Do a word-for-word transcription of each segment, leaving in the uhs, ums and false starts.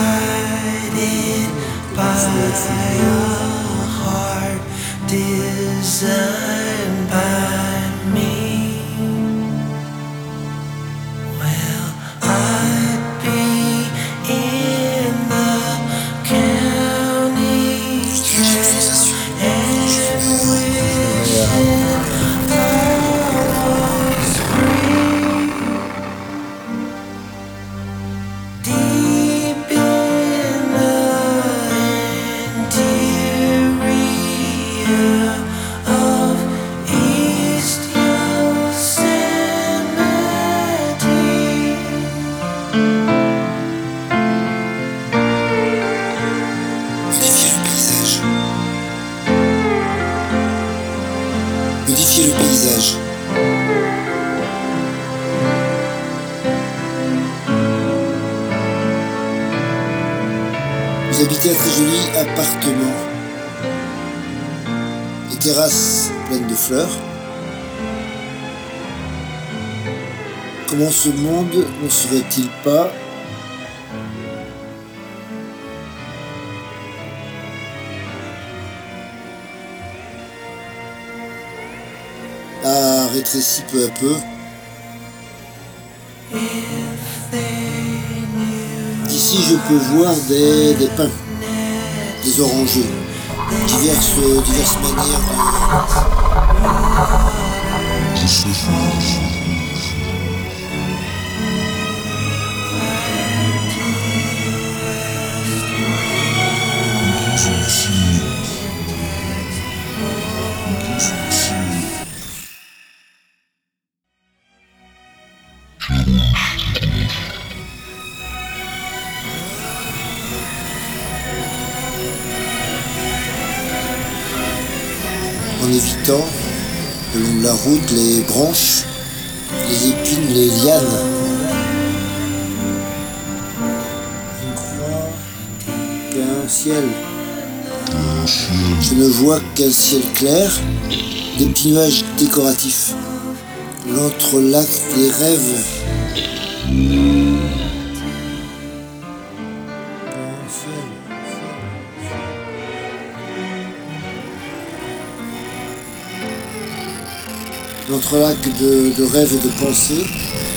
guided by a heart designed by me. Well, I'd be in the county jail and wishing I was free. Deep in the interior of East Yosemite. Modifier le paysage. Modifier le paysage. Vous habitez un très joli appartement. Les terrasses pleines de fleurs. Comment ce monde ne serait-il pas a rétréci peu à peu. D'ici, je peux voir des, des pins, des orangers, diverses, diverses manières en évitant, le long de la route, les branches, les épines, les lianes. Je crois qu'un ciel. Je ne vois qu'un ciel clair, des petits nuages décoratifs. L'entrelac des rêves. L'entrelac de, de rêves et de pensées.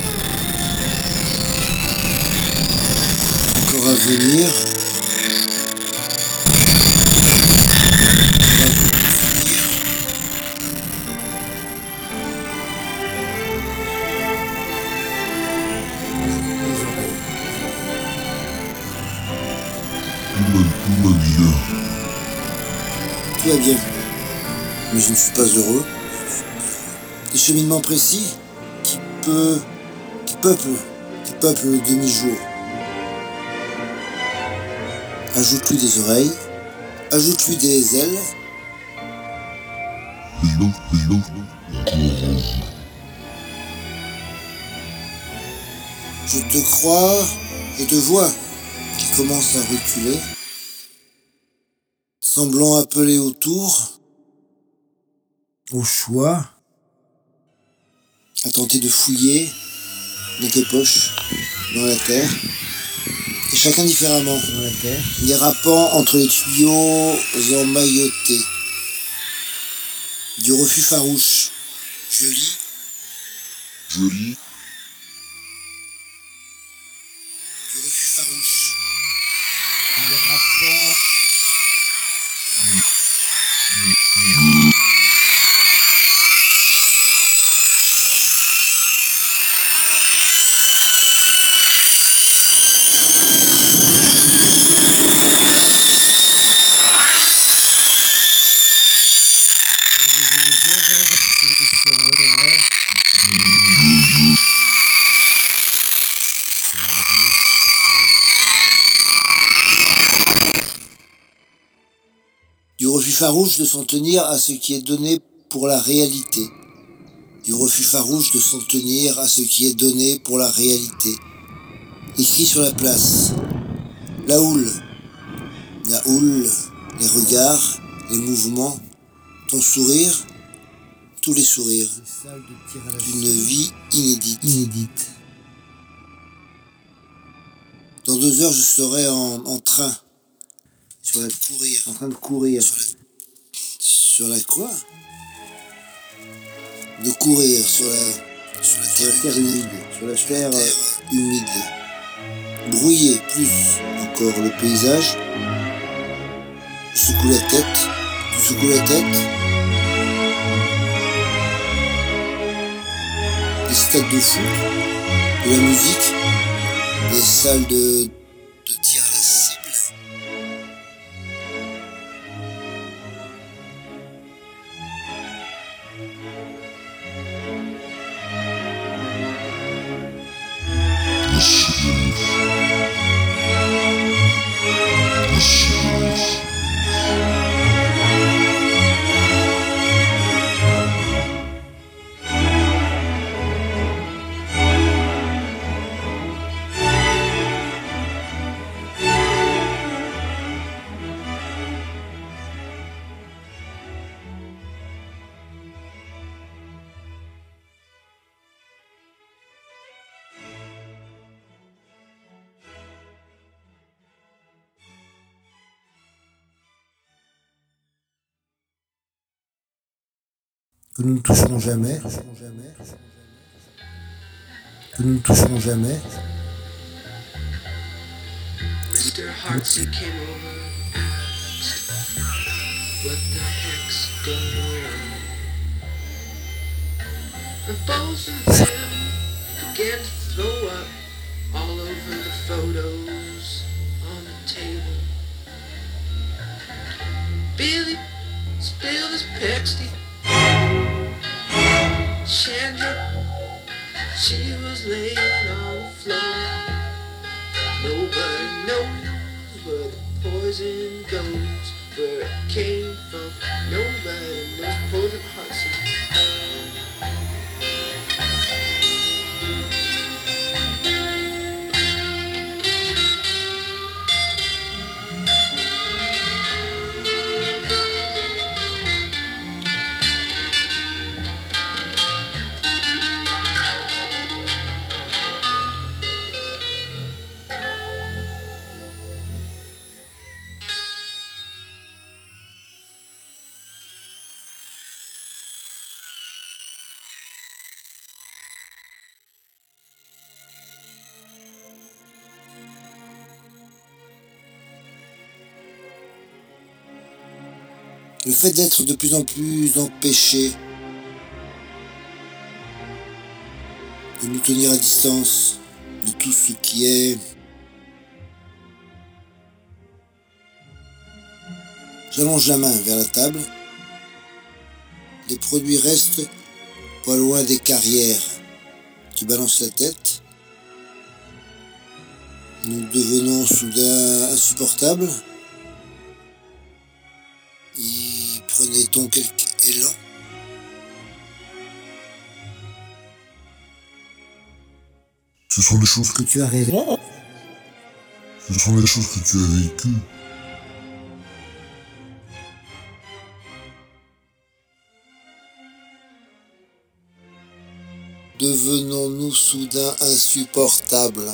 Encore à venir. Tout va bien, mais je ne suis pas heureux. Des cheminements précis qui peut, qui peuplent, qui peuplent le demi-jour. Ajoute-lui des oreilles, ajoute-lui des ailes. Je te crois, je te vois, qui commence à reculer, semblant appeler autour, au choix, à tenter de fouiller dans tes poches, dans la terre, et chacun différemment, dans la terre, dérapant entre les tuyaux emmaillotés. Du refus farouche. Je lis. Je lis. Du refus farouche. Dérapant. Du refus farouche de s'en tenir à ce qui est donné pour la réalité. Du refus farouche de s'en tenir à ce qui est donné pour la réalité. Écrit sur la place. La houle. La houle, les regards, les mouvements, ton sourire, tous les sourires d'une vie inédite. inédite. Dans deux heures, je serai en, en train. Sur la courir. En train de courir. Sur la, sur la quoi? De courir sur la, sur la terre, sur la terre humide. Sur la sur terre, terre humide. Brouillé plus encore le paysage. Je secoue la tête. Tu secoues la tête. Des stades de foot, de la musique, des salles de, de tir à la cible. Le silence. Le silence. Que nous ne toucherons jamais, que nous ne toucherons jamais. mister Hartsey came over and asked, what the heck's going on? And both of them began to throw up all over the photos on the table. Billy spilled his Pepsi. Chandra, she was laying on the floor. Nobody knows where the poison goes, where it came from. Nobody knows poison Hudson. Le fait d'être de plus en plus empêché de nous tenir à distance de tout ce qui est... J'allonge la main vers la table. Les produits restent pas loin des carrières. Tu balances la tête. Nous devenons soudain insupportables. Y prenait-on quelque élan? Ce sont des choses Que tu as rêvé. Ce sont des choses que tu as vécues. Devenons-nous soudain insupportables?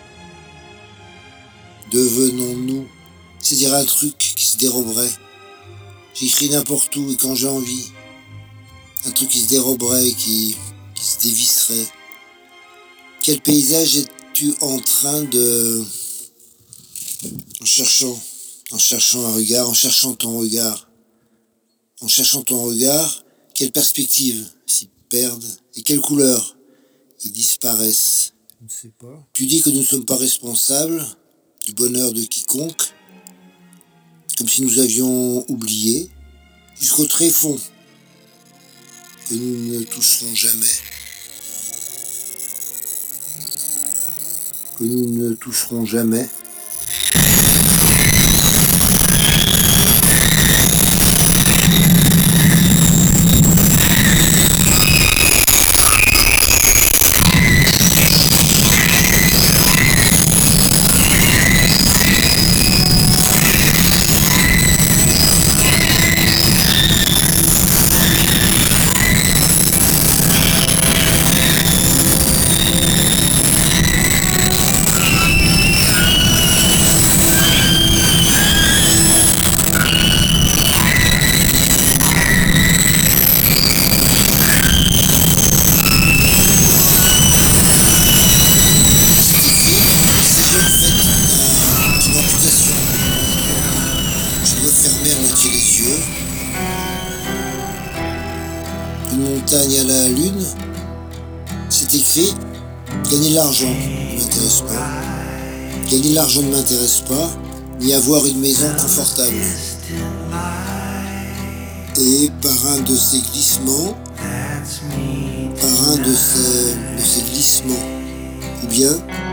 Devenons-nous, c'est-à-dire un truc qui se déroberait. J'écris n'importe où et quand j'ai envie. Un truc qui se déroberait, qui, qui se dévisserait. Quel paysage es-tu en train de... En cherchant, en cherchant un regard, en cherchant ton regard. En cherchant ton regard, quelle perspective s'y perdent et quelles couleurs y disparaissent. Je ne sais pas. Tu dis que nous ne sommes pas responsables du bonheur de quiconque, comme si nous avions oublié, jusqu'au tréfonds, que nous ne toucherons jamais, que nous ne toucherons jamais. Dieu. D'une montagne à la lune, c'est écrit « Gagner de l'argent ne m'intéresse pas. Gagner de l'argent ne m'intéresse pas, ni avoir une maison confortable. » Et par un de ces glissements, par un de ces, de ces glissements, ou bien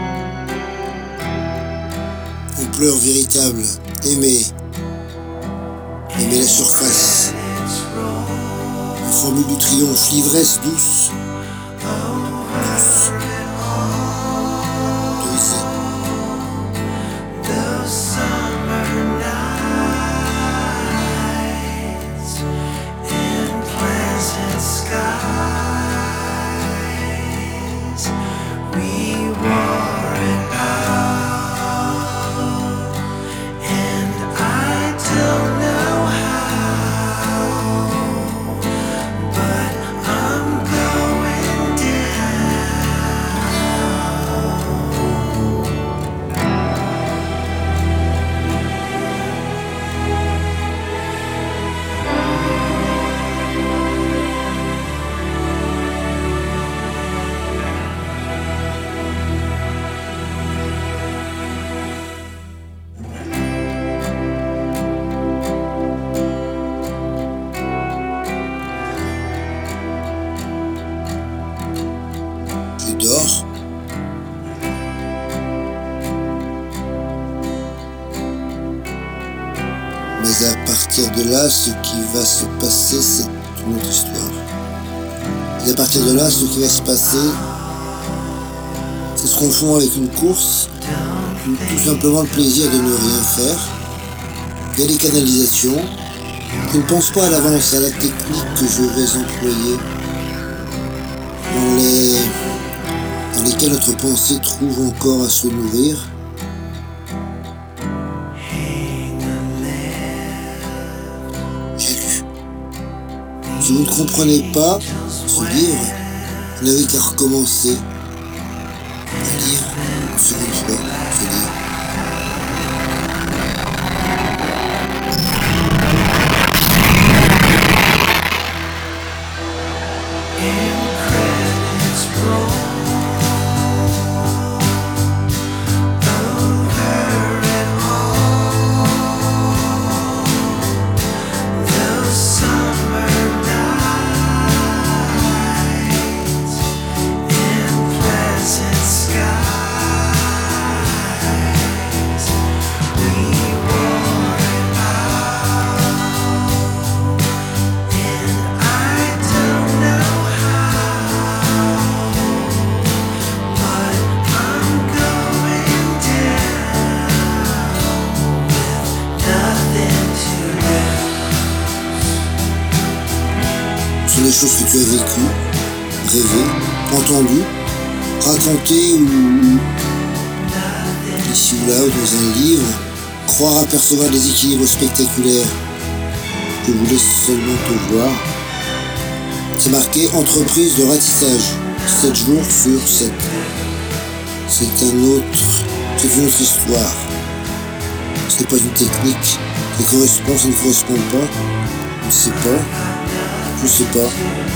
ampleur véritable, aimer, aimer la surface, une formule du triomphe, l'ivresse douce, douce, douce. Je dors. Mais à partir de là, ce qui va se passer, c'est une autre histoire. Et à partir de là, ce qui va se passer, c'est se confond avec une course, tout simplement le plaisir de ne rien faire. Il y a des canalisations. Je ne pense pas à l'avance à la technique que je vais employer, dans, les, dans lesquelles notre pensée trouve encore à se nourrir. J'ai lu. Si vous ne comprenez pas ce livre, vous n'avez qu'à recommencer à lire une seconde fois ce livre. Ce sont des choses que tu as vécues, rêvées, entendues, racontées ou ici ou là ou dans un livre, croire apercevoir des équilibres spectaculaires. Je vous laisse seulement te voir. C'est marqué entreprise de ratissage, sept jours sur sept. C'est un autre, c'est une autre histoire. Ce n'est pas une technique. Ça correspond, ça ne correspond pas. Je ne sais pas. Je ne sais pas.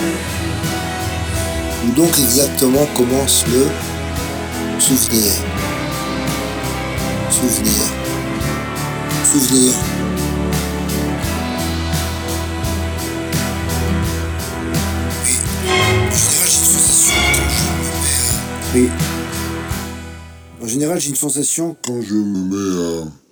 Où donc exactement commence le souvenir. Souvenir. Souvenir. Oui. En général, j'ai une sensation quand je me mets à... Oui. En général, j'ai une sensation quand je me mets à...